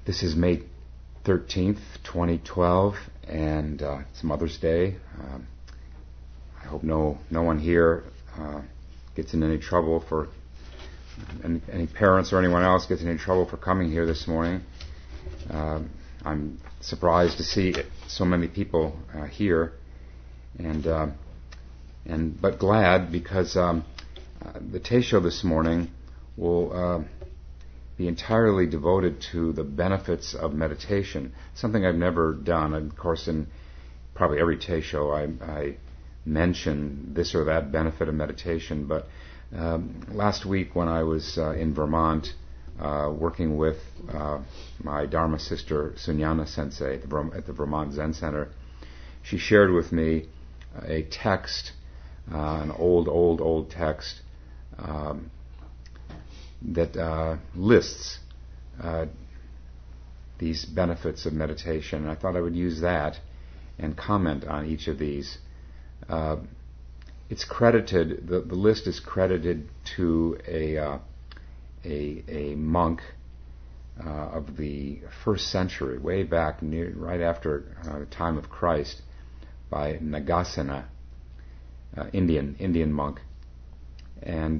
This is May 13th, 2012, and it's Mother's Day. I hope no one here gets in any trouble for, any parents or anyone else gets in any trouble for coming here this morning. I'm surprised to see so many people here, but glad because the Teisho this morning will be entirely devoted to the benefits of meditation, something I've never done. Of course, in probably every Teisho I mention this or that benefit of meditation, but last week when I was in Vermont working with my Dharma sister Sunyana Sensei at the Vermont Zen Center, she shared with me a text, an old text, that lists these benefits of meditation. And I thought I would use that and comment on each of these. It's credited, the list is credited to a monk of the first century, way back right after the time of Christ, by Nagasena, Indian monk. And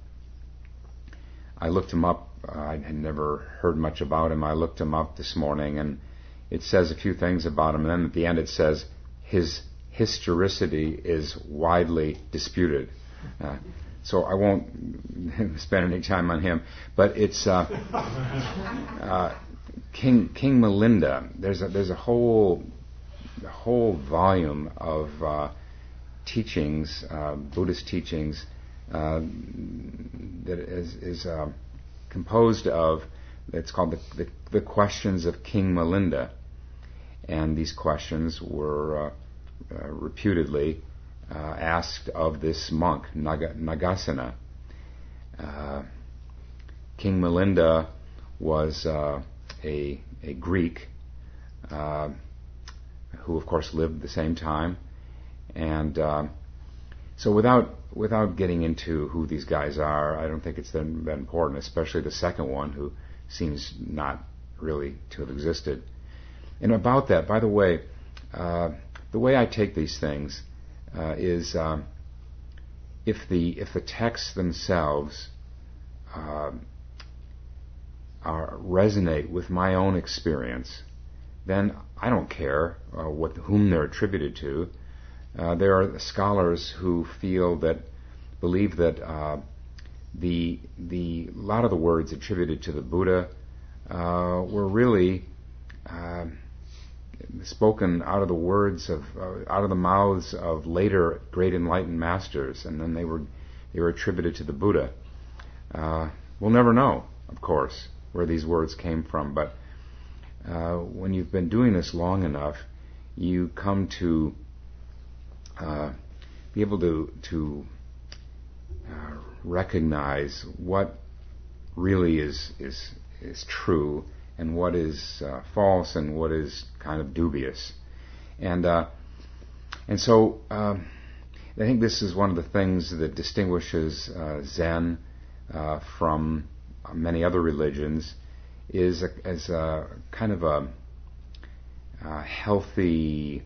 I looked him up. I had never heard much about him. I looked him up this morning, and it says a few things about him. And then at the end it says his historicity is widely disputed. So I won't spend any time on him. But it's King Milinda. There's a whole volume of teachings, Buddhist teachings, that is composed of, it's called the Questions of King Milinda, and these questions were reputedly asked of this monk Nagasena. King Milinda was a Greek who of course lived at the same time, and so without getting into who these guys are, I don't think it's that important, especially the second one, who seems not really to have existed. And about that, by the way I take these things is if the texts themselves resonate with my own experience, then I don't care whom they're attributed to. There are scholars who believe that the lot of the words attributed to the Buddha were really spoken out of the mouths of later great enlightened masters, and then they were attributed to the Buddha. We'll never know, of course, where these words came from, but when you've been doing this long enough, you come to be able to recognize what really is true and what is false and what is kind of dubious, and so I think this is one of the things that distinguishes Zen from many other religions, is as a kind of a healthy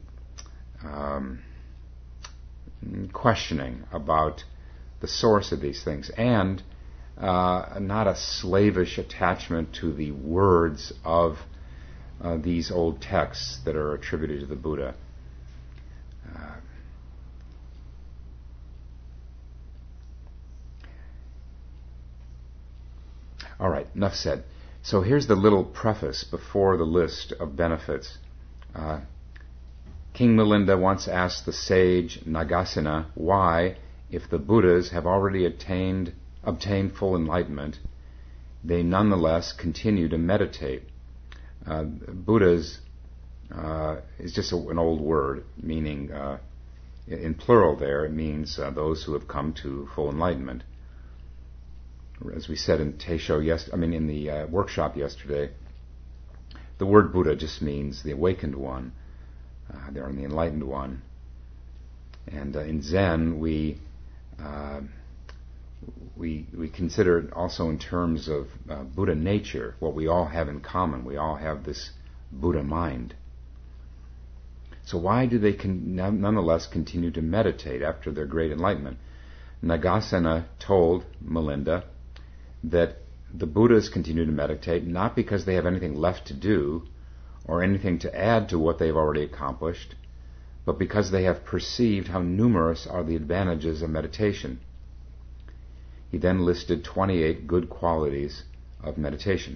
questioning about the source of these things, and not a slavish attachment to the words of these old texts that are attributed to the Buddha. All right, enough said. So here's the little preface before the list of benefits. King Milinda once asked the sage Nagasena why, if the Buddhas have already obtained full enlightenment, they nonetheless continue to meditate. Buddhas is just an old word, meaning, in plural there, it means those who have come to full enlightenment. As we said in Teisho in the workshop yesterday, the word Buddha just means the awakened one, the enlightened one. And in Zen, we we consider it also in terms of Buddha nature, what we all have in common. We all have this Buddha mind. So why do they nonetheless continue to meditate after their great enlightenment? Nagasena told Milinda that the Buddhas continue to meditate not because they have anything left to do or anything to add to what they've already accomplished, but because they have perceived how numerous are the advantages of meditation. He then listed 28 good qualities of meditation.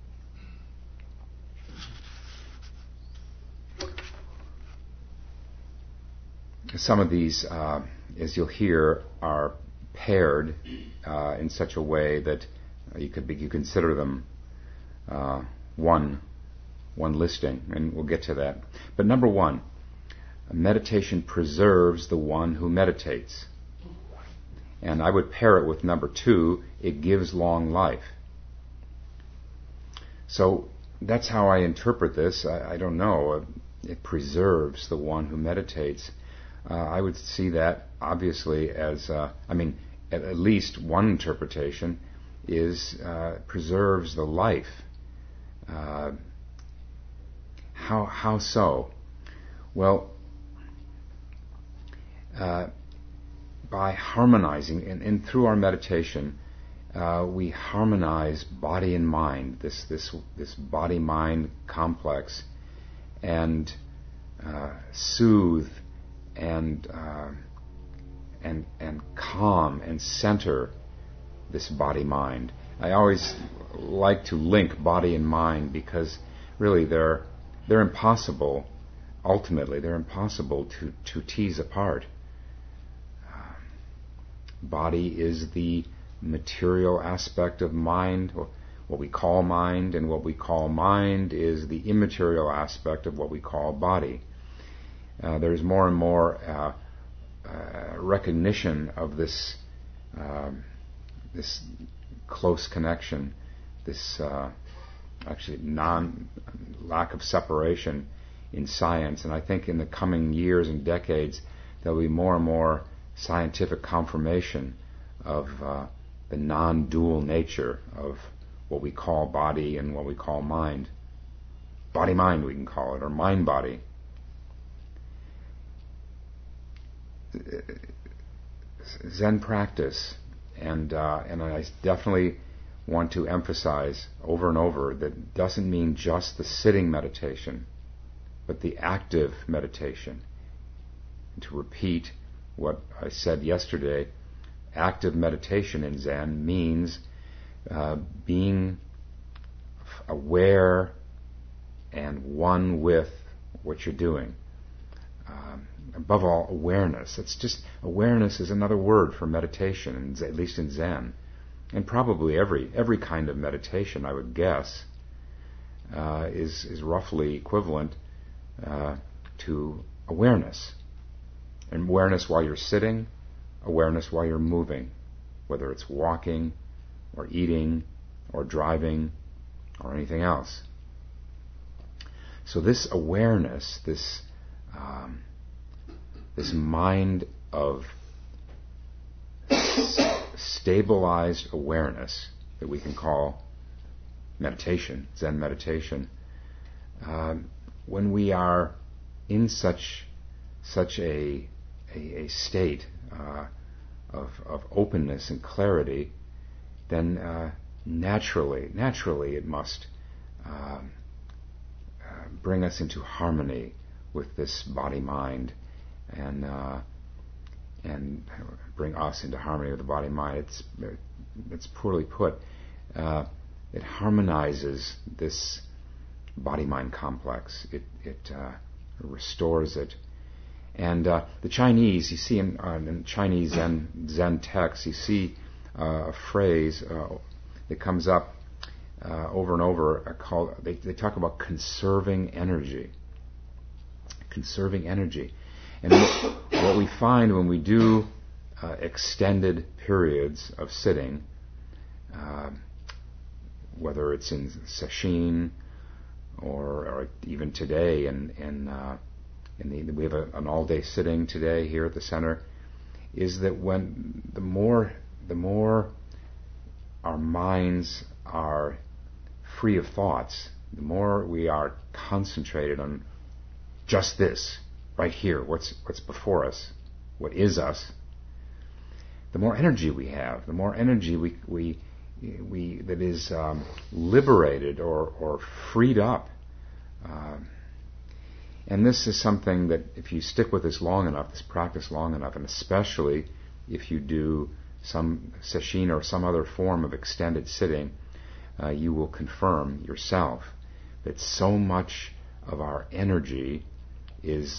Some of these, as you'll hear, are paired in such a way that you consider them one listing, and we'll get to that. But number one, meditation preserves the one who meditates. And I would pair it with number two, it gives long life. So that's how I interpret this. I don't know. It preserves the one who meditates. I would see that obviously as, at least one interpretation is preserves the life. How so? Well, by harmonizing, and through our meditation, we harmonize body and mind, this body-mind complex, and soothe and calm and center this body-mind. I always like to link body and mind because really they're impossible. Ultimately, they're impossible to tease apart. Body is the material aspect of mind, or what we call mind, and what we call mind is the immaterial aspect of what we call body. There's more and more recognition of this close connection, this actually lack of separation in science. And I think in the coming years and decades, there'll be more and more scientific confirmation of the non-dual nature of what we call body and what we call mind. Body-mind, we can call it, or mind-body. Zen practice, and I definitely want to emphasize over and over that it doesn't mean just the sitting meditation, but the active meditation. And to repeat what I said yesterday, active meditation in Zen means being aware and one with what you're doing. Above all, awareness. It's just, awareness is another word for meditation, at least in Zen. And probably every kind of meditation, I would guess, is roughly equivalent to awareness. And awareness while you're sitting, awareness while you're moving, whether it's walking or eating or driving or anything else. So this awareness, this mind of stabilized awareness that we can call meditation, Zen meditation, when we are in such a state of openness and clarity, then naturally it must bring us into harmony with this body-mind, and bring us into harmony with the body-mind. It's poorly put. It harmonizes this body-mind complex. It restores it. And the Chinese, you see in Chinese Zen texts, you see a phrase that comes up over and over called, they talk about conserving energy. Conserving energy. And what we find when we do extended periods of sitting, whether it's in sesshin or even today, we have an all-day sitting today here at the center, is that when the more the more our minds are free of thoughts, the more we are concentrated on just this, right here, what's before us, what is us, the more energy we have, the more energy we that is liberated or freed up. And this is something that if you stick with this long enough, this practice long enough, and especially if you do some sesshin or some other form of extended sitting, you will confirm yourself that so much of our energy is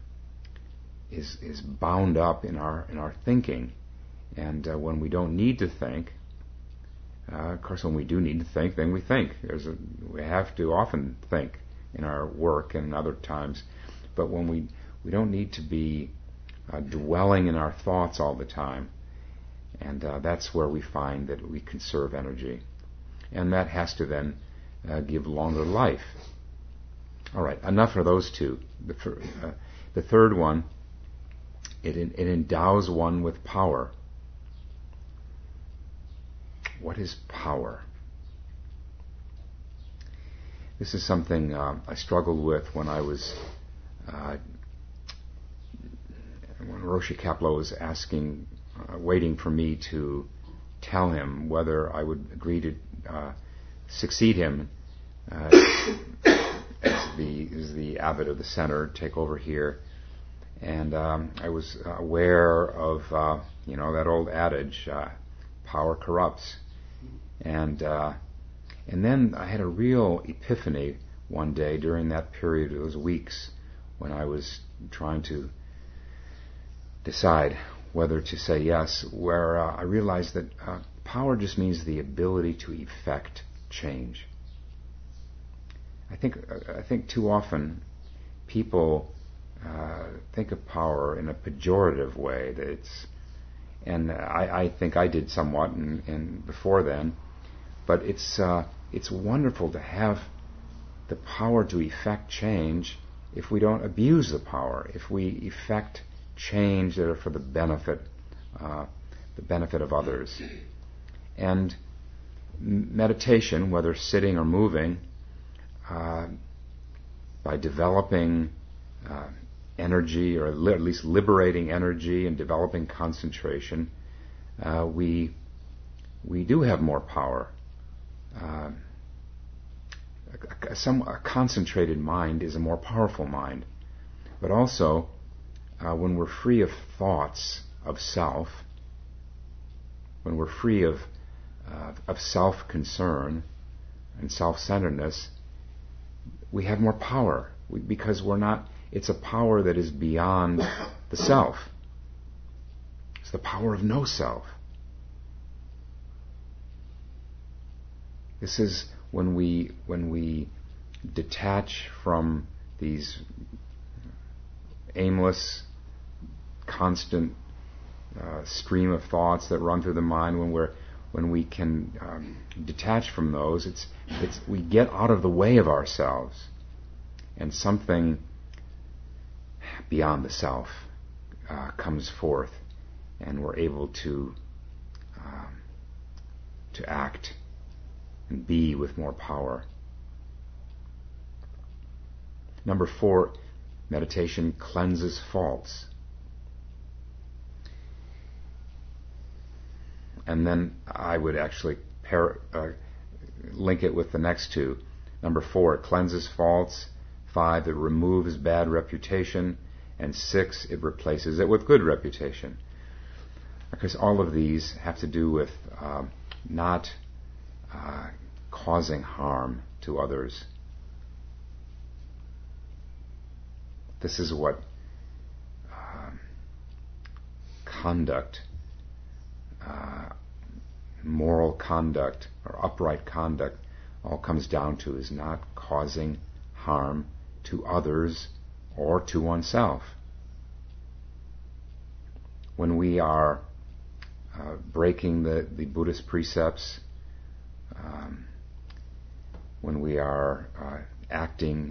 bound up in our thinking. And when we don't need to think, of course, when we do need to think, then we think. We have to often think in our work and other times, but when we don't need to be dwelling in our thoughts all the time, and that's where we find that we conserve energy, and that has to then give longer life. All right, enough of those two. The third one, it endows one with power. What is power? This is something I struggled with when I was when Roshi Kapleau was waiting for me to tell him whether I would agree to succeed him as the abbot of the center, take over here. And I was aware of that old adage, power corrupts. And then I had a real epiphany one day during that period, those weeks, when I was trying to decide whether to say yes, where I realized that power just means the ability to effect change. I think too often people think of power in a pejorative way. And I think I did somewhat and before then, but it's wonderful to have the power to effect change if we don't abuse the power, if we effect change that are for the benefit of others. And meditation, whether sitting or moving, by developing energy, or at least liberating energy and developing concentration, we do have more power. A concentrated mind is a more powerful mind. But also, when we're free of thoughts of self, when we're free of self-concern and self-centeredness, we have more power because it's a power that is beyond the self. It's the power of no self. This is when we detach from these aimless, constant stream of thoughts that run through the mind. When we can detach from those, we get out of the way of ourselves, and something beyond the self comes forth, and we're able to act and be with more power. Number 4, meditation cleanses faults. And then I would actually link it with the next two. Number 4, it cleanses faults. 5, it removes bad reputation. And 6, it replaces it with good reputation. Because all of these have to do with not causing harm to others. This is what conduct, moral conduct, or upright conduct, all comes down to, is not causing harm to others or to oneself. When we are breaking the Buddhist precepts, when we are acting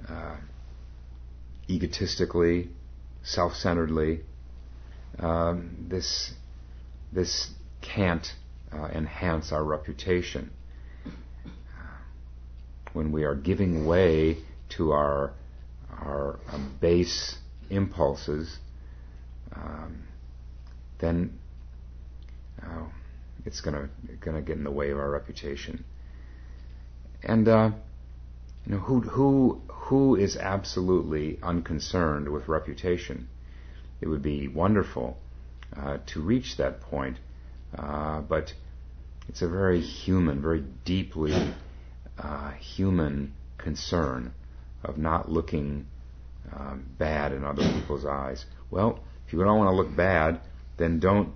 egotistically, self-centeredly, this can't enhance our reputation. When we are giving way to our base impulses, then it's going to get in the way of our reputation. And who is absolutely unconcerned with reputation? It would be wonderful to reach that point, but it's a very human, very deeply human concern of not looking bad in other people's eyes. Well, if you don't want to look bad, then don't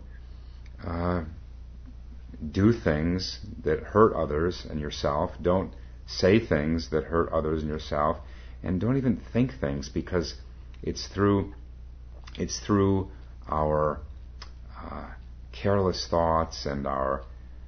do things that hurt others and yourself. Don't say things that hurt others and yourself, and don't even think things, because it's through our careless thoughts and our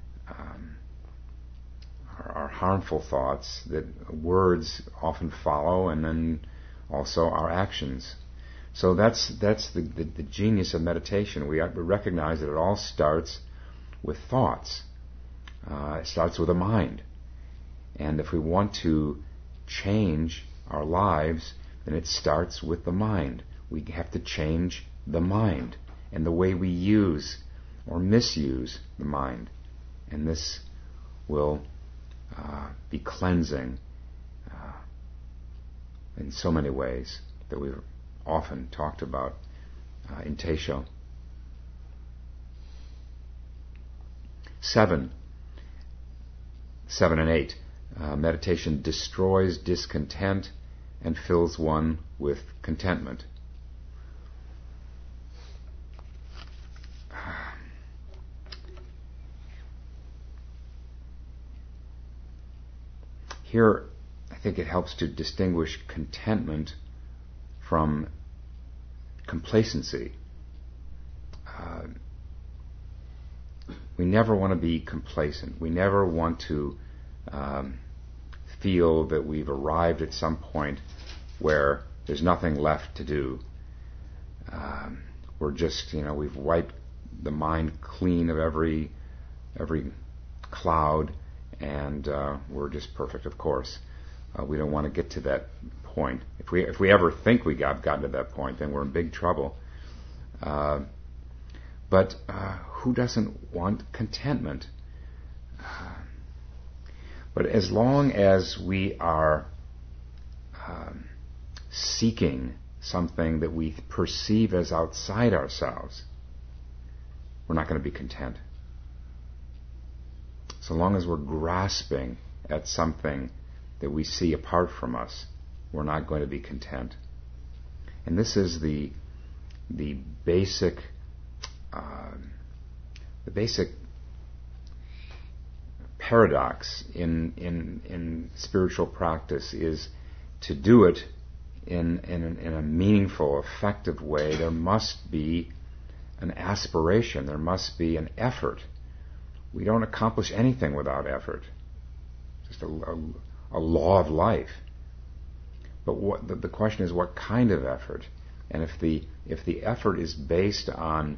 harmful thoughts that words often follow, and then also our actions. So that's the genius of meditation. We recognize that it all starts with thoughts. It starts with a mind. And if we want to change our lives, then it starts with the mind. We have to change the mind and the way we use or misuse the mind. And this will be cleansing in so many ways that we've often talked about in Teisho. 7 and 8. Meditation destroys discontent and fills one with contentment. Here, I think it helps to distinguish contentment from complacency. We never want to be complacent. We never want to feel that we've arrived at some point where there's nothing left to do. We're just, we've wiped the mind clean of every cloud, and we're just perfect. Of course, we don't want to get to that point. If we ever think we gotten to that point, then we're in big trouble. But who doesn't want contentment? But as long as we are seeking something that we perceive as outside ourselves, we're not going to be content. So long as we're grasping at something that we see apart from us, we're not going to be content. And this is the basic paradox in spiritual practice, is to do it in a meaningful, effective way. There must be an aspiration. There must be an effort. We don't accomplish anything without effort. Just a law of life. But the question is, what kind of effort? And if the effort is based on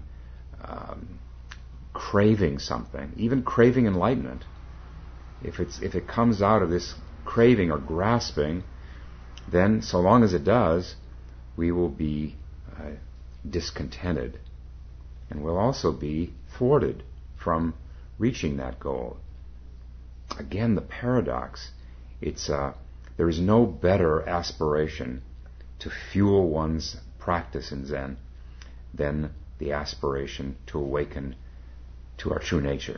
craving something, even craving enlightenment, if it comes out of this craving or grasping, then so long as it does, we will be discontented, and we'll also be thwarted from reaching that goal. Again, the paradox. There is no better aspiration to fuel one's practice in Zen than the aspiration to awaken to our true nature.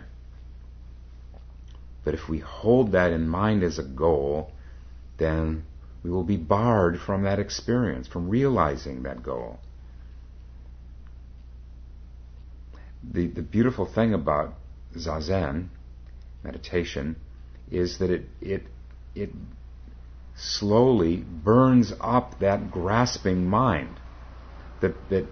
But if we hold that in mind as a goal, then we will be barred from that experience, from realizing that goal. The beautiful thing about Zazen, meditation, is that it slowly burns up that grasping mind, that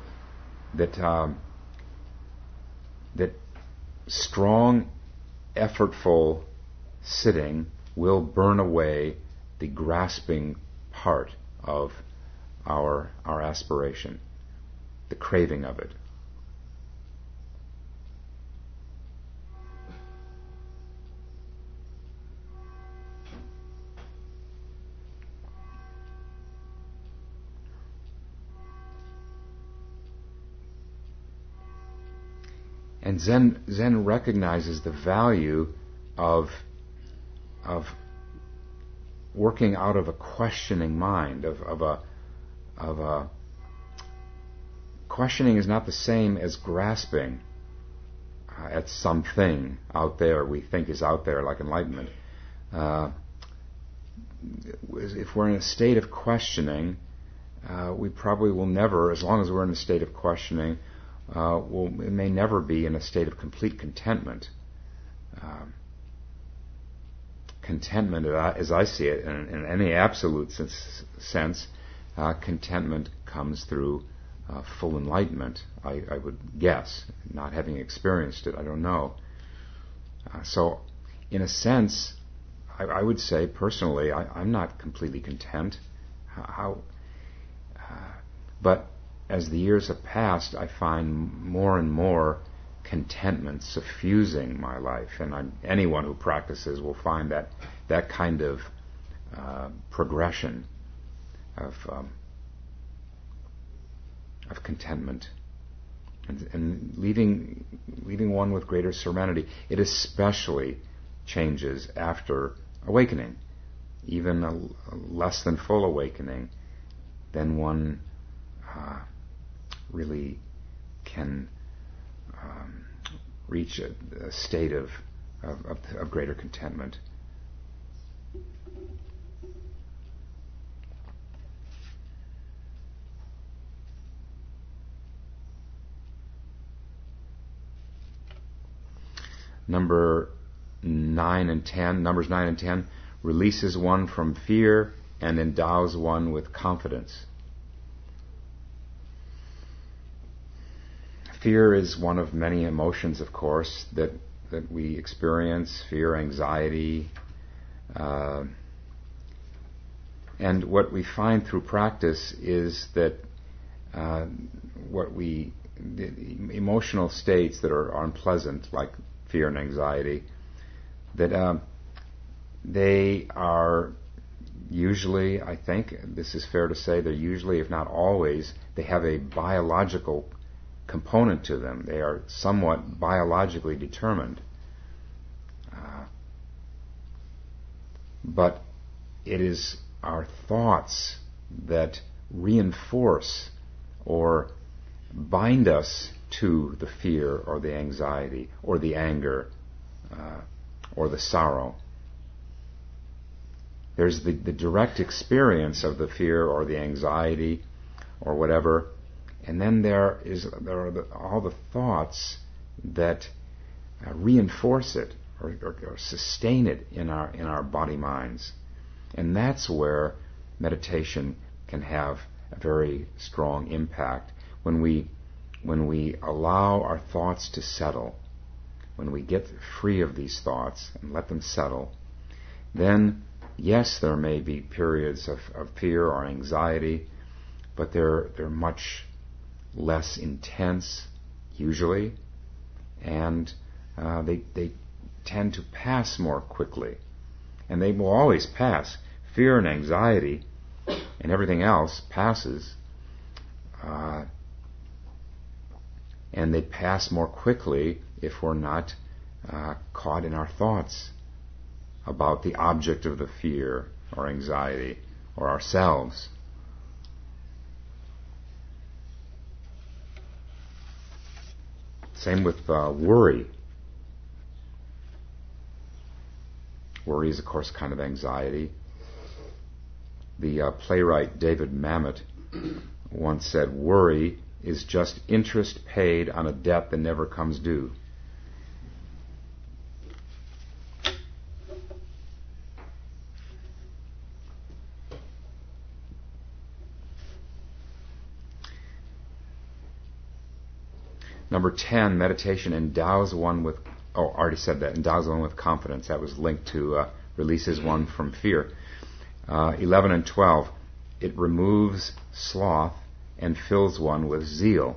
strong, effortful sitting will burn away the grasping part of our aspiration, the craving of it. And Zen recognizes the value of working out of a questioning mind, of a questioning is not the same as grasping at something out there we think is out there, like enlightenment. If we're in a state of questioning, we probably will never, as long as we're in a state of questioning, it may never be in a state of complete contentment. Contentment, as I see it, in any absolute sense, contentment comes through full enlightenment, I would guess. Not having experienced it, I don't know. So, in a sense, I would say, personally, I'm not completely content. But as the years have passed, I find more and more contentment suffusing my life, and anyone who practices will find that kind of progression of contentment and leaving one with greater serenity. It especially changes after awakening, even a less than full awakening. Then one really can reach a state of greater contentment. Numbers 9 and 10 releases one from fear and endows one with confidence. Fear is one of many emotions, of course, that we experience. Fear, anxiety. And what we find through practice is that the emotional states that are unpleasant, like fear and anxiety, that they are usually, I think, this is fair to say, they're usually, if not always, they have a biological component to them. They are somewhat biologically determined. But it is our thoughts that reinforce or bind us to the fear or the anxiety or the anger or the sorrow. There's the direct experience of the fear or the anxiety or whatever, and then there are all the thoughts that reinforce it or sustain it in our body minds, and that's where meditation can have a very strong impact. When we allow our thoughts to settle, when we get free of these thoughts and let them settle, then yes, there may be periods of fear or anxiety, but they're much less intense usually, and they tend to pass more quickly, and they will always pass. Fear and anxiety and everything else passes, and they pass more quickly if we're not caught in our thoughts about the object of the fear or anxiety or ourselves. Same with worry. Worry is, of course, kind of anxiety. The playwright David Mamet once said, "Worry is just interest paid on a debt that never comes due." Number 10, meditation endows one with, already said that, endows one with confidence. That was linked to releases one from fear. 11 and 12, it removes sloth and fills one with zeal.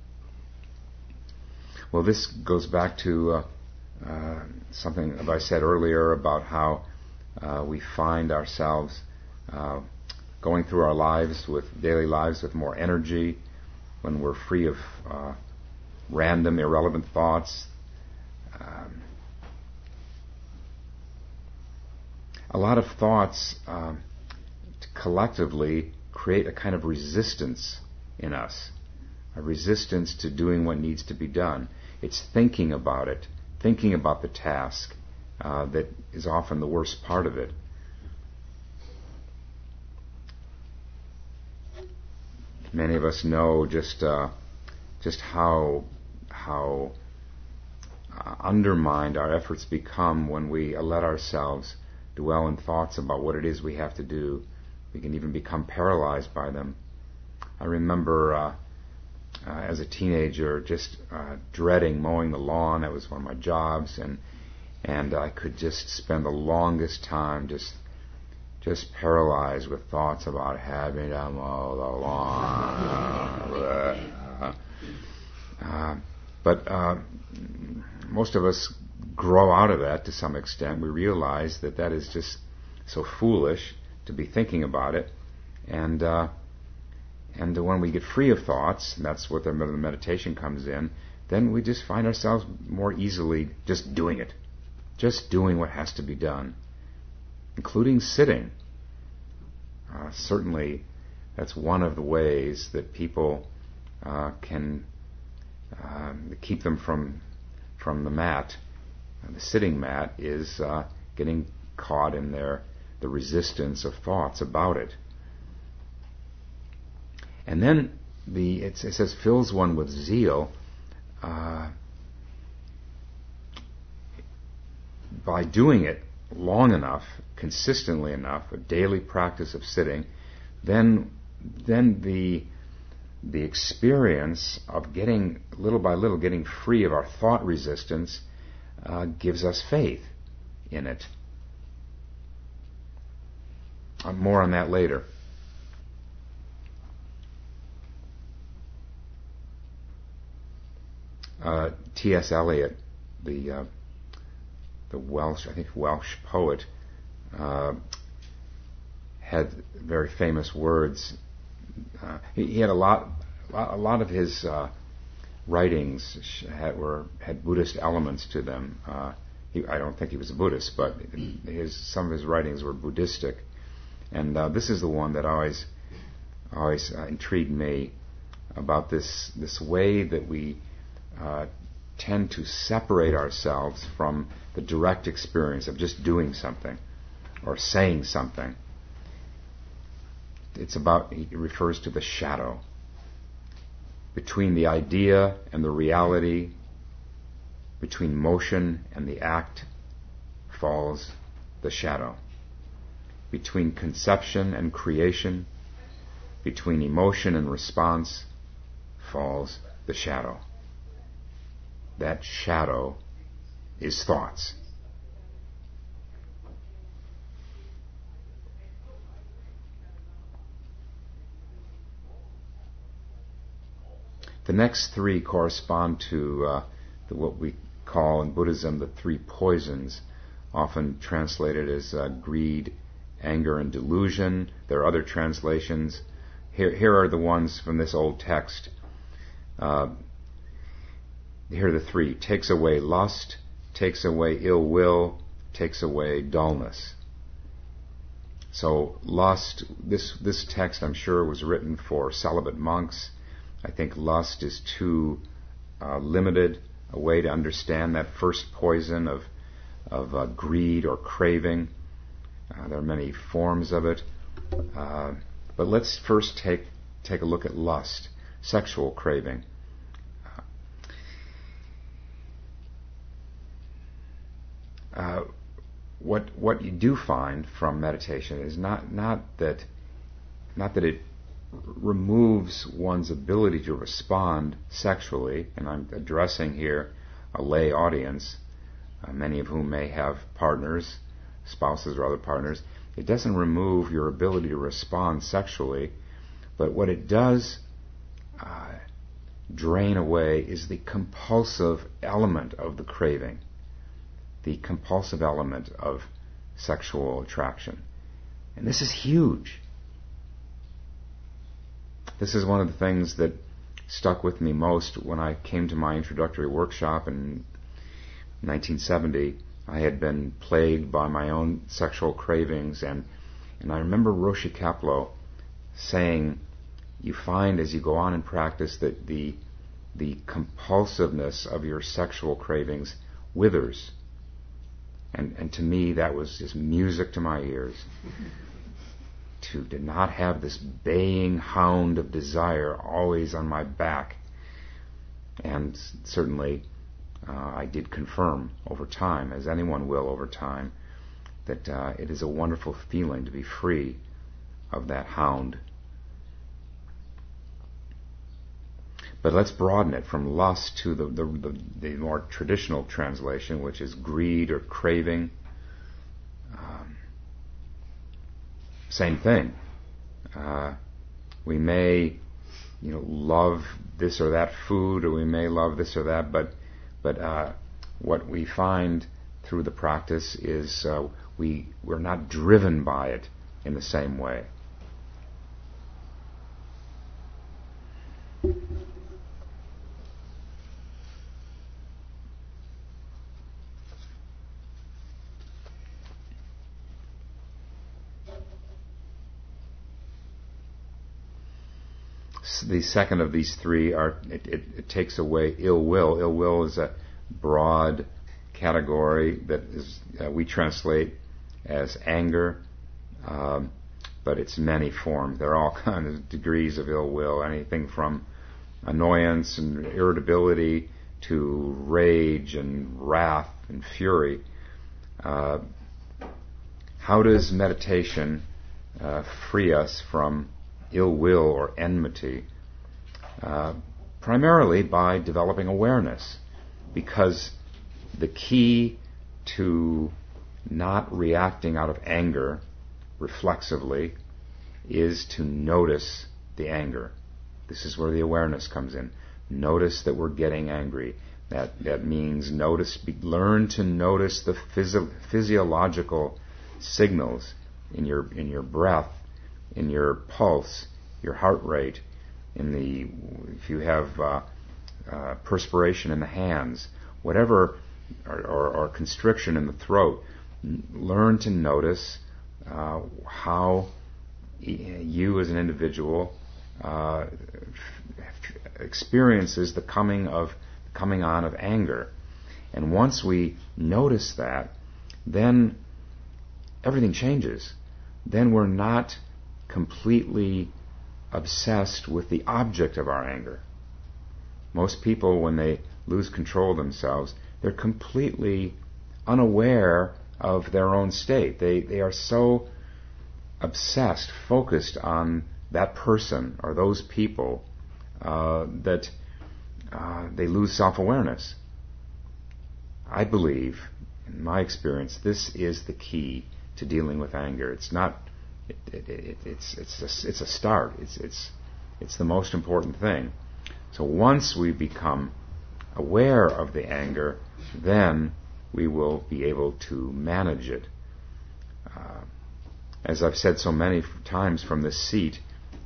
Well, this goes back to something that I said earlier about how we find ourselves going through our lives, daily lives, with more energy when we're free of random, irrelevant thoughts. A lot of thoughts collectively create a kind of resistance in us, a resistance to doing what needs to be done. It's thinking about it, thinking about the task that is often the worst part of it. Many of us know just how undermined our efforts become when we let ourselves dwell in thoughts about what it is we have to do. We can even become paralyzed by them. I remember as a teenager just dreading mowing the lawn. That was one of my jobs, and I could just spend the longest time just paralyzed with thoughts about having to mow the lawn. But most of us grow out of that to some extent. We realize that is just so foolish to be thinking about it, and when we get free of thoughts, and that's what the meditation comes in, then we just find ourselves more easily just doing it, just doing what has to be done, including sitting. Certainly, that's one of the ways that people can keep them from the mat. The sitting mat is getting caught in the resistance of thoughts about it. And then it says fills one with zeal. By doing it long enough, consistently enough, a daily practice of sitting, then the experience of getting little by little getting free of our thought resistance gives us faith in it. More on that later. T.S. Eliot, the Welsh poet, had very famous words. He had a lot of his writings had Buddhist elements to them. I don't think he was a Buddhist, but some of his writings were Buddhistic, and this is the one that always intrigued me about this way that we tend to separate ourselves from the direct experience of just doing something or saying something. He refers to the shadow. Between the idea and the reality, between motion and the act, falls the shadow. Between conception and creation, between emotion and response, falls the shadow. That shadow is thoughts. The next three correspond to what we call in Buddhism the three poisons, often translated as greed, anger, and delusion. There are other translations. Here are the ones from this old text. Here are the three. Takes away lust, takes away ill will, takes away dullness. So lust, this text I'm sure was written for celibate monks. I think lust is too limited a way to understand that first poison of greed or craving. There are many forms of it. But let's first take a look at lust, sexual craving. What you do find from meditation is not that it removes one's ability to respond sexually, and I'm addressing here a lay audience, many of whom may have partners, spouses or other partners. It doesn't remove your ability to respond sexually, but what it does drain away is the compulsive element of the craving, the compulsive element of sexual attraction. And this is huge. This is one of the things that stuck with me most when I came to my introductory workshop in 1970. I had been plagued by my own sexual cravings, and I remember Roshi Kapleau saying, you find as you go on in practice that the compulsiveness of your sexual cravings withers. And to me, that was just music to my ears. To not have this baying hound of desire always on my back. And certainly, I did confirm over time, as anyone will over time, that it is a wonderful feeling to be free of that hound. But let's broaden it from lust to the more traditional translation, which is greed or craving. Same thing. We may, love this or that food, or we may love this or that, but what we find through the practice is we're not driven by it in the same way. The second of these three it takes away ill will. Ill will is a broad category that is we translate as anger, but it's many forms. There are all kinds of degrees of ill will, anything from annoyance and irritability to rage and wrath and fury. How does meditation free us from ill will or enmity? Primarily by developing awareness, because the key to not reacting out of anger reflexively is to notice the anger. This is where the awareness comes in. Notice that we're getting angry. That means learn to notice the physiological signals in your breath, in your pulse, your heart rate, if you have perspiration in the hands, whatever, or constriction in the throat. Learn to notice how you as an individual experiences the coming on of anger. And once we notice that, then everything changes. Then we're not completely obsessed with the object of our anger. Most people, when they lose control of themselves, they're completely unaware of their own state. They are so obsessed, focused on that person or those people that they lose self-awareness. I believe, in my experience, this is the key to dealing with anger. It's not. It's a start. It's the most important thing. So once we become aware of the anger, then we will be able to manage it. As I've said so many times from this seat,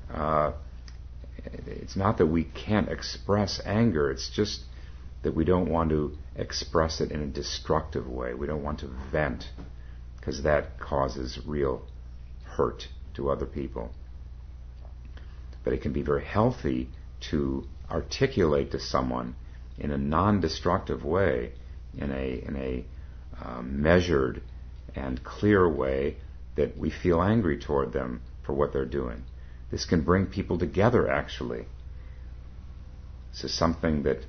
it's not that we can't express anger. It's just that we don't want to express it in a destructive way. We don't want to vent, because that causes real hurt to other people. But it can be very healthy to articulate to someone in a non-destructive way, in a measured and clear way, that we feel angry toward them for what they're doing. This can bring people together, actually. This is something that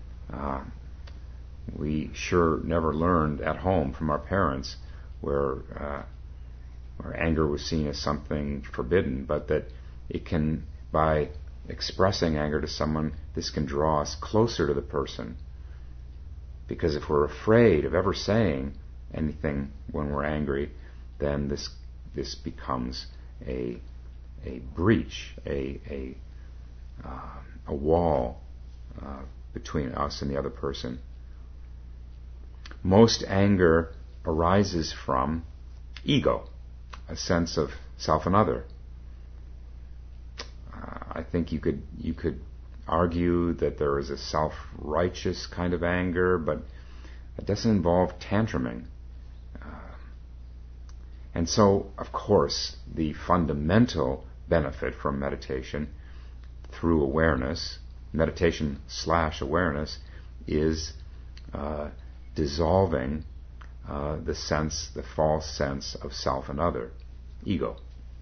we sure never learned at home from our parents, where anger was seen as something forbidden, but that it can, by expressing anger to someone, this can draw us closer to the person. Because if we're afraid of ever saying anything when we're angry, then this becomes a breach, a wall between us and the other person. Most anger arises from ego, a sense of self and other. I think you could argue that there is a self-righteous kind of anger, but it doesn't involve tantruming. And so, of course, the fundamental benefit from meditation through awareness, meditation/awareness, is dissolving the false sense of self and other, ego.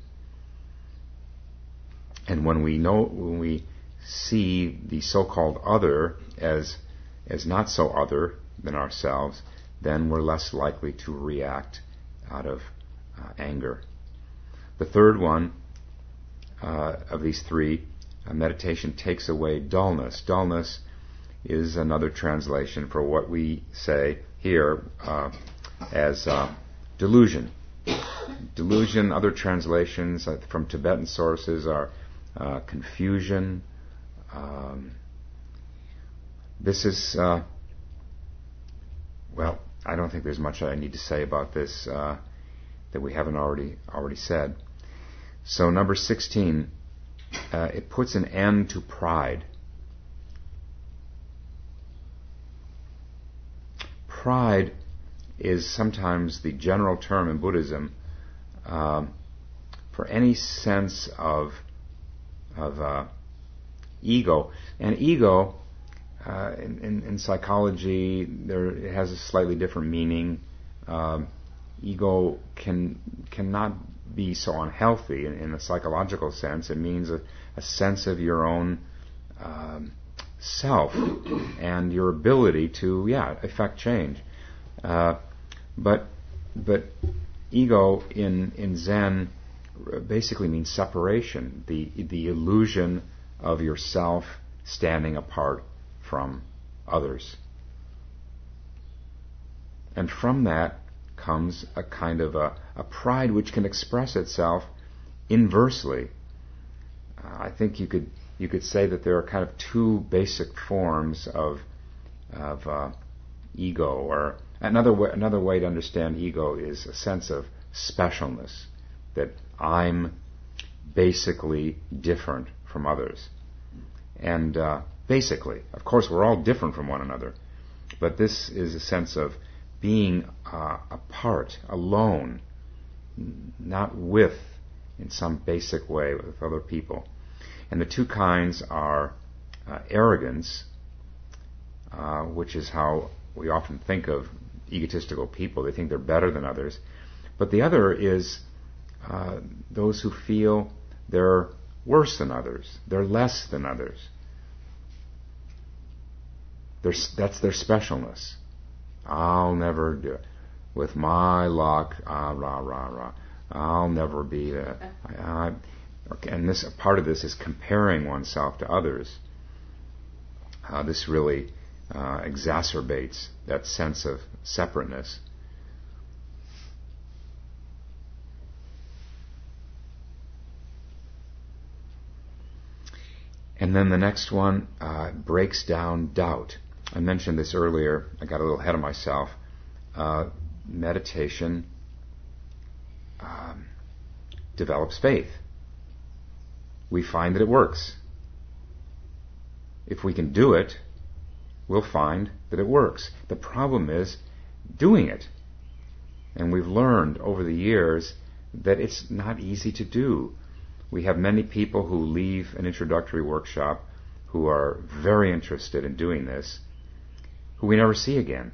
And when we see the so-called other as not so other than ourselves, then we're less likely to react out of anger. The third one of these three, meditation takes away dullness. Dullness is another translation for what we say here as delusion. Delusion, other translations from Tibetan sources are confusion. This is, well, I don't think there's much I need to say about this that we haven't already said. So number 16, it puts an end to pride. Pride is sometimes the general term in Buddhism for any sense of ego. And ego, in psychology, it has a slightly different meaning. Ego cannot be so unhealthy in a psychological sense. It means a sense of your own self and your ability to, affect change. But ego in Zen basically means separation, the illusion of yourself standing apart from others. And from that comes a kind of a pride which can express itself inversely. I think you could say that there are kind of two basic forms of ego, or another way to understand ego is a sense of specialness, that I'm basically different from others. And basically, of course, we're all different from one another, but this is a sense of being apart, alone, not with, in some basic way, with other people. And the two kinds are arrogance, which is how we often think of egotistical people. They think they're better than others. But the other is those who feel they're worse than others, they're less than others. That's their specialness. I'll never do it. With my luck, I'll never be that. And this part of this is comparing oneself to others. This really exacerbates that sense of separateness. And then the next one breaks down doubt. I mentioned this earlier. I got a little ahead of myself. Meditation develops faith. We find that it works. If we can do it, we'll find that it works. The problem is doing it. And we've learned over the years that it's not easy to do. We have many people who leave an introductory workshop who are very interested in doing this, who we never see again.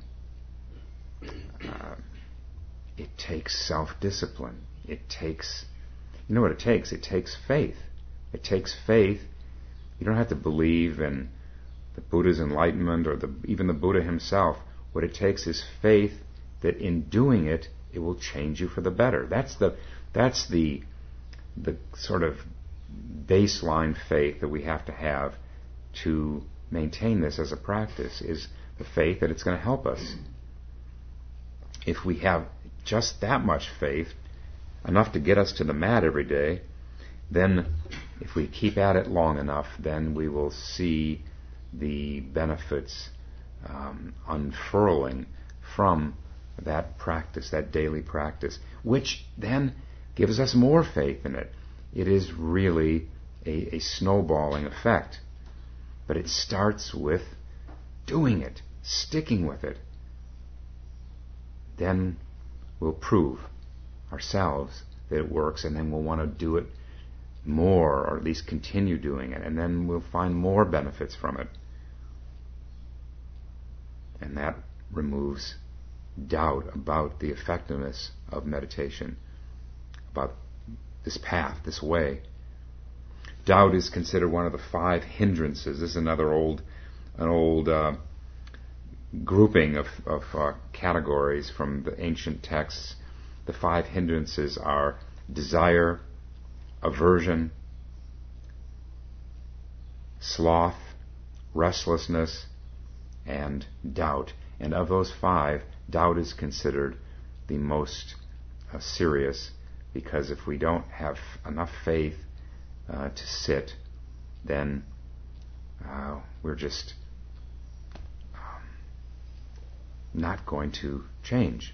It takes self-discipline. It takes, you know what it takes? It takes faith. It takes faith. You don't have to believe in the Buddha's enlightenment or even the Buddha himself. What it takes is faith that in doing it, it will change you for the better. That's the sort of baseline faith that we have to maintain this as a practice, is the faith that it's going to help us. If we have just that much faith, enough to get us to the mat every day, then if we keep at it long enough, then we will see the benefits unfurling from that practice, that daily practice, which then gives us more faith in it. It is really a snowballing effect. But it starts with doing it, sticking with it. Then we'll prove ourselves that it works, and then we'll want to do it more, or at least continue doing it, and then we'll find more benefits from it. And that removes doubt about the effectiveness of meditation, about this path, this way. Doubt is considered one of the 5 hindrances. This is another old grouping of categories from the ancient texts. The 5 hindrances are desire, aversion, sloth, restlessness, and doubt. And of those 5, doubt is considered the most serious, because if we don't have enough faith to sit, then we're just not going to change.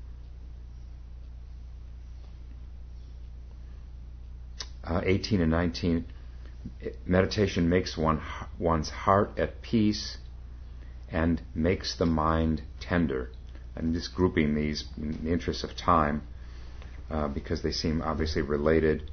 Uh, 18 and 19, meditation makes one's heart at peace and makes the mind tender. I'm just grouping these in the interest of time because they seem obviously related.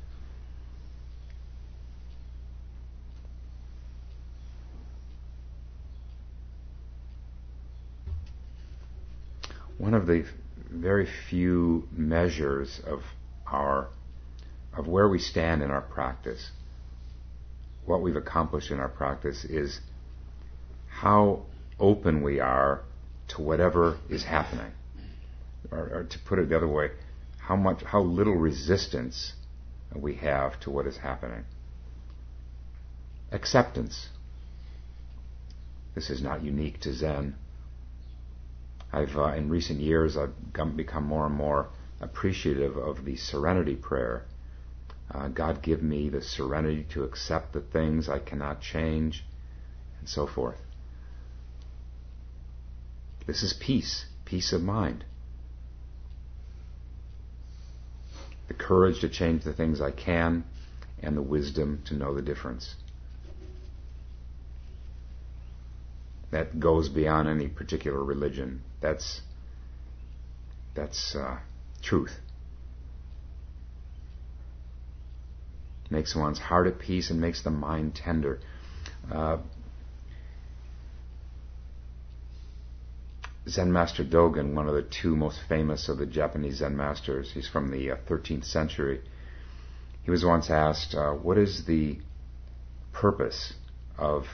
One of the very few measures of where we stand in our practice, what we've accomplished in our practice, is how open we are to whatever is happening. Or to put it the other way, how little resistance we have to what is happening. Acceptance. This is not unique to Zen. In recent years, I've become more and more appreciative of the serenity prayer. God, give me the serenity to accept the things I cannot change, and so forth. This is peace of mind. The courage to change the things I can, and the wisdom to know the difference. That goes beyond any particular religion. That's truth. Makes one's heart at peace and makes the mind tender. Zen Master Dogen, one of the 2 most famous of the Japanese Zen masters, he's from the 13th century. He was once asked, what is the purpose of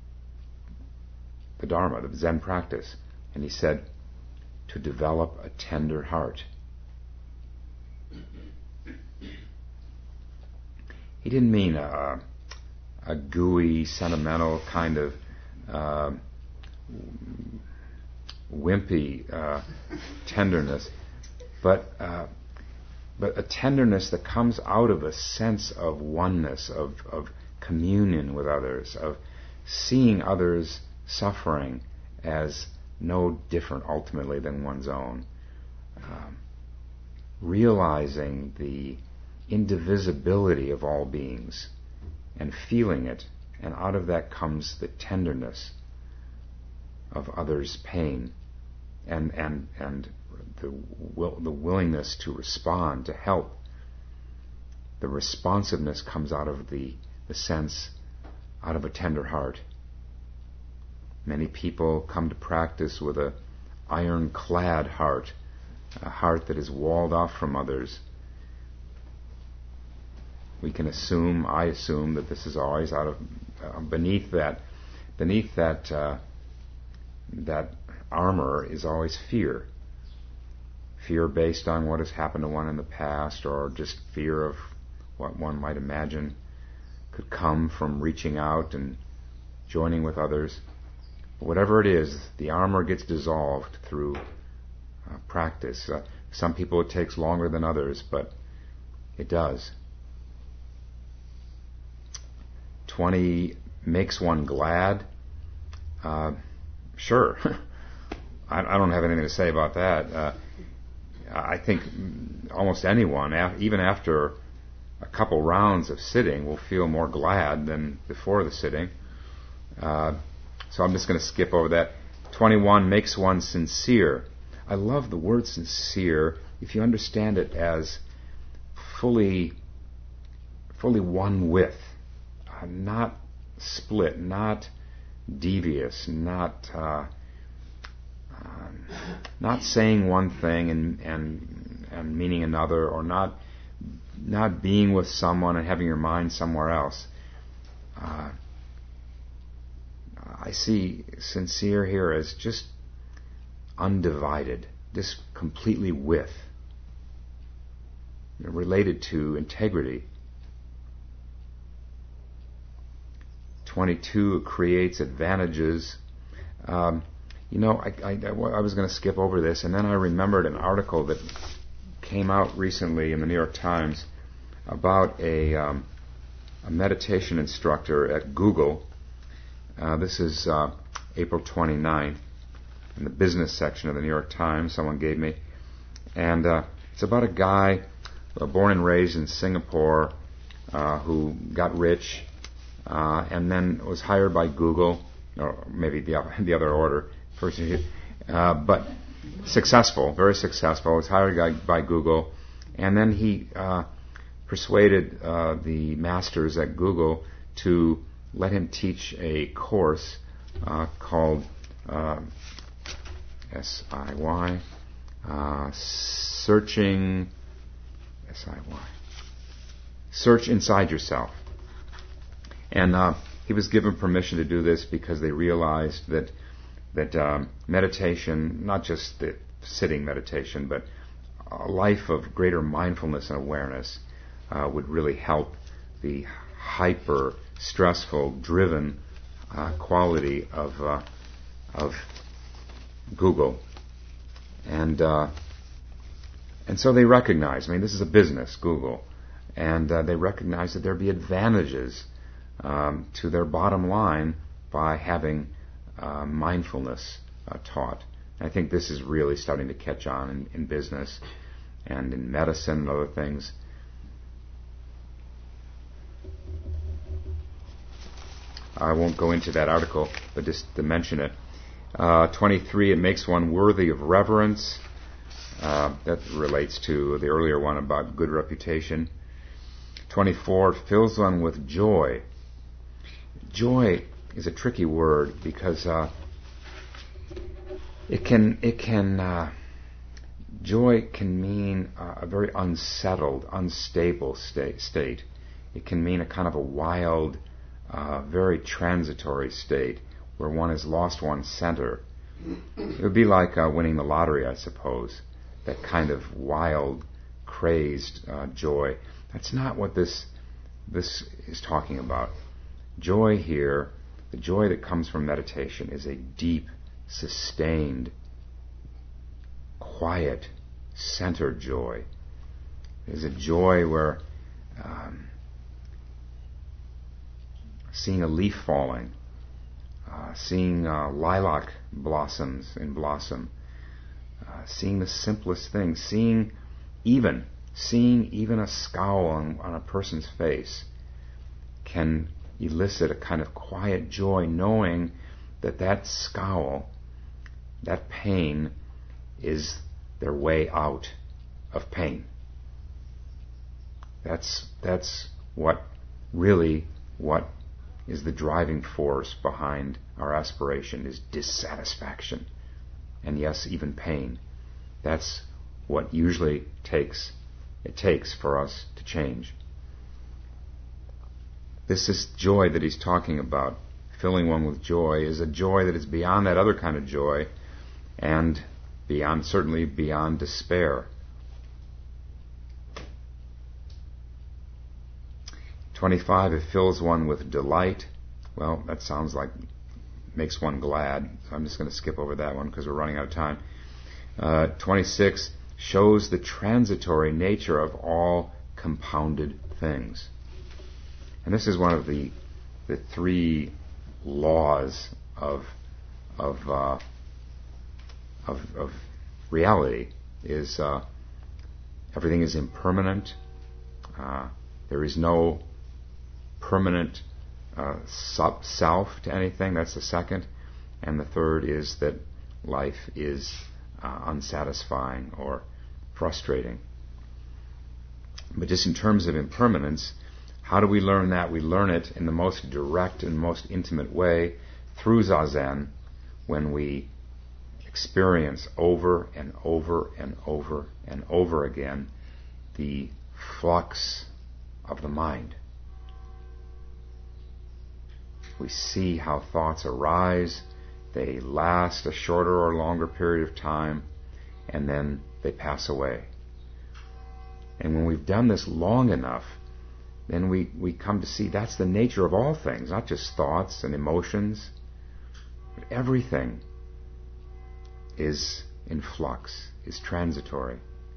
the Dharma, the Zen practice? And he said, to develop a tender heart. He didn't mean a gooey, sentimental kind of wimpy tenderness, but a tenderness that comes out of a sense of oneness, of communion with others, of seeing others' suffering as no different ultimately than one's own, realizing the indivisibility of all beings and feeling it, and out of that comes the tenderness of others' pain and the willingness to respond, to help. The responsiveness comes out of the sense, out of a tender heart. Many people come to practice with an ironclad heart, a heart that is walled off from others. We can assume, I assume, that this is always out of beneath that armor is always fear. Fear based on what has happened to one in the past, or just fear of what one might imagine could come from reaching out and joining with others. Whatever it is, the armor gets dissolved through practice. Some people it takes longer than others, but it does. 20 makes one glad. Sure. I don't have anything to say about that. I think almost anyone, even after a couple rounds of sitting, will feel more glad than before the sitting. So I'm just going to skip over that. 21 makes one sincere. I love the word sincere if you understand it as fully one with, not split, not devious, not saying one thing and meaning another, or not being with someone and having your mind somewhere else. I see sincere here as just undivided, just completely with, related to integrity. 22 creates advantages. I was going to skip over this, and then I remembered an article that came out recently in the New York Times about a meditation instructor at Google. This is April 29th in the business section of the New York Times. Someone gave me, and it's about a guy born and raised in Singapore who got rich and then was hired by Google, or maybe the other order. First, but successful, very successful. Was hired by Google, and then he persuaded the masters at Google to let him teach a course called SIY, Search Inside Yourself. And he was given permission to do this because they realized that meditation, not just the sitting meditation, but a life of greater mindfulness and awareness would really help the hyper stressful, driven quality of Google, and so they recognize. This is a business, Google, and they recognize that there'd be advantages to their bottom line by having mindfulness taught. And I think this is really starting to catch on in business and in medicine and other things. I won't go into that article, but just to mention it. 23, it makes one worthy of reverence. That relates to the earlier one about good reputation. 24, it fills one with joy. Joy is a tricky word because joy can mean a very unsettled, unstable state. It can mean a kind of a wild, very transitory state where one has lost one's center. It would be like winning the lottery, I suppose. That kind of wild, crazed joy. That's not what this is talking about. Joy here, the joy that comes from meditation, is a deep, sustained, quiet, centered joy. It is a joy where seeing a leaf falling, seeing lilac blossoms in blossom, seeing the simplest things, seeing even a scowl on a person's face can elicit a kind of quiet joy, knowing that scowl, that pain, is their way out of pain. That's what is the driving force behind our aspiration, is dissatisfaction. And yes, even pain. That's what usually takes for us to change. This joy that he's talking about, filling one with joy, is a joy that is beyond that other kind of joy, and certainly beyond despair. 25, it fills one with delight. Well, that sounds like makes one glad, so I'm just going to skip over that one because we're running out of time. 26, shows the transitory nature of all compounded things. And this is one of the three laws of reality, is everything is impermanent. There is no permanent self to anything. That's the second. And the third is that life is unsatisfying or frustrating. But just in terms of impermanence, how do we learn that? We learn it in the most direct and most intimate way through Zazen, when we experience over and over and over and over again the flux of the mind. We see how thoughts arise, they last a shorter or longer period of time, and then they pass away. And when we've done this long enough, then we come to see that's the nature of all things, not just thoughts and emotions, but everything is in flux, is transitory.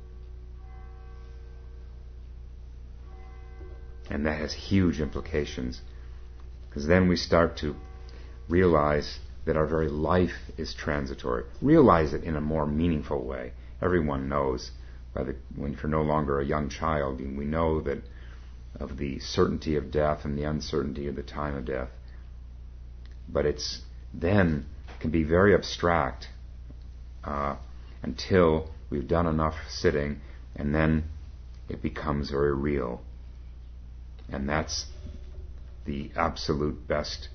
And that has huge implications, because then we start to realize that our very life is transitory. Realize it in a more meaningful way. Everyone knows, when you're no longer a young child, we know that of the certainty of death and the uncertainty of the time of death. But it's then can be very abstract until we've done enough sitting, and then it becomes very real. And that's the absolute best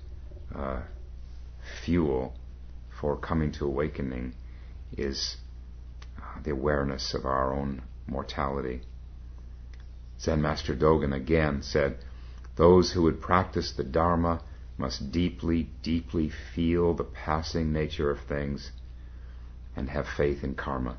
fuel for coming to awakening, is the awareness of our own mortality. Zen Master Dogen again said, "Those who would practice the Dharma must deeply, deeply feel the passing nature of things and have faith in karma."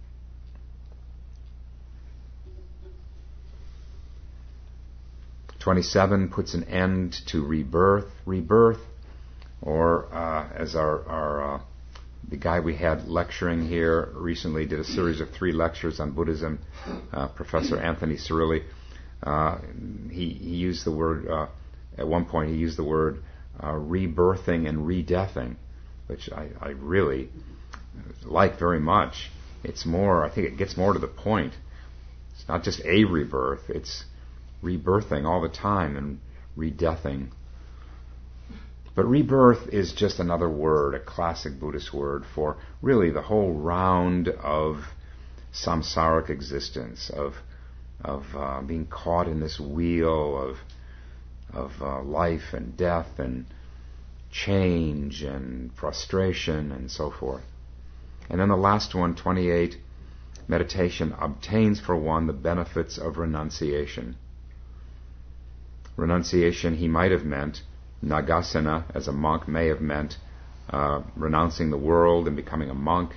"27 puts an end to rebirth." Rebirth, or as the guy we had lecturing here recently did a series of 3 lectures on Buddhism, Professor Anthony Cirilli. He used the word, at one point he used the word rebirthing and redeathing, which I really like very much. It's more, I think it gets more to the point. It's not just a rebirth, it's rebirthing all the time and redeathing. But rebirth is just another word, a classic Buddhist word for really the whole round of samsaric existence, of being caught in this wheel of life and death and change and frustration and so forth. And then the last one, 28, meditation obtains for one the benefits of renunciation. Renunciation, he might have meant, Nagasena, as a monk, may have meant renouncing the world and becoming a monk.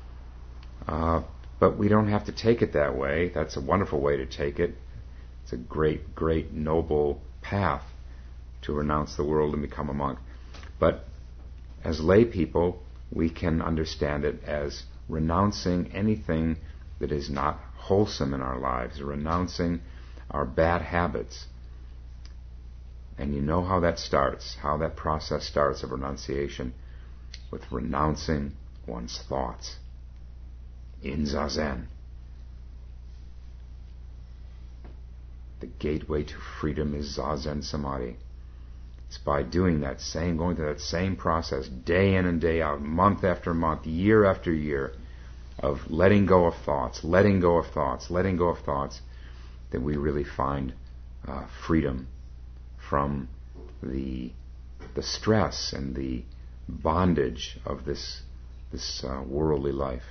But we don't have to take it that way. That's a wonderful way to take it. It's a great, great, noble path to renounce the world and become a monk. But as lay people, we can understand it as renouncing anything that is not wholesome in our lives, renouncing our bad habits. And you know how that starts, how that process starts of renunciation, with renouncing one's thoughts in Zazen. The gateway to freedom is Zazen Samadhi. It's by doing that same, going through that same process day in and day out, month after month, year after year, of letting go of thoughts, letting go of thoughts, letting go of thoughts, that we really find freedom from the stress and the bondage of this worldly life.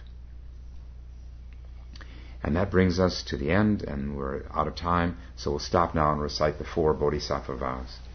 And that brings us to the end, and we're out of time, so we'll stop now and recite the 4 Bodhisattva vows.